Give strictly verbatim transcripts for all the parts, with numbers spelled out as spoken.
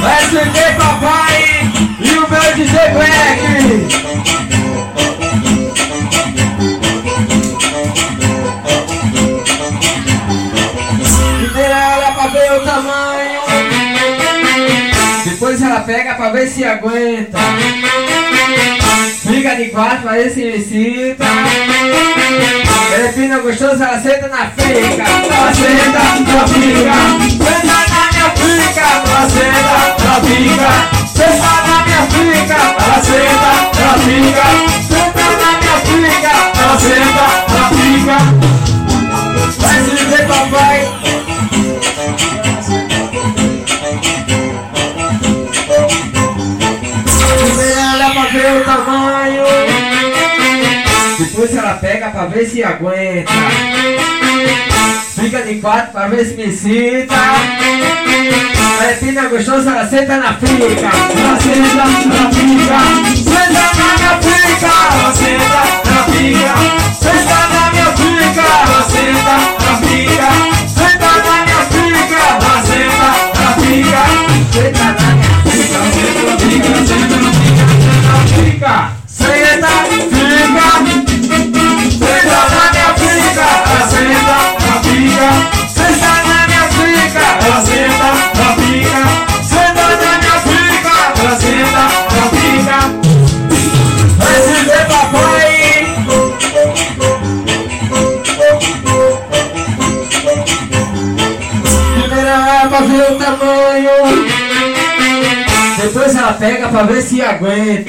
S D Papai e o meu D J Black. Primeiro ela olha pra ver o tamanho, depois ela pega pra ver se aguenta. Fica de quatro pra ver se me excita. Ela é fina, gostosa, ela senta na fica. Ela senta na fica. Senta na minha fica. Ela senta na fica. Senta na minha fica. Ela senta na fica. Senta na minha fica. Ela senta na fica. Vai se dizer papai. Olha pra ver o tamanho, depois ela pega pra ver se aguenta. Fica de quatro pra ver se me excita. Ela é fina, gostosa, ela senta na fica. Ela senta na fica. Senta na minha fica. Ela senta na fica. Senta na minha fica. Ela senta na fica. Senta na minha fica. Ela senta na fica. Senta na minha fica. Senta na fica. Senta na fica. Fica, senta, fica, senta na minha fica, ela senta na fica, senta na minha fica, ela senta na fica, senta na minha fica, ela senta na fica. Vai se ver papai. Primeiro ela pra ver o tamanho, depois ela pega pra ver se aguenta.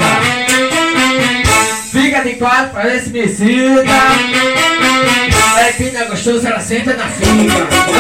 Fica de quatro pra ver se me excita. Ela é fina, gostosa, ela senta na fica.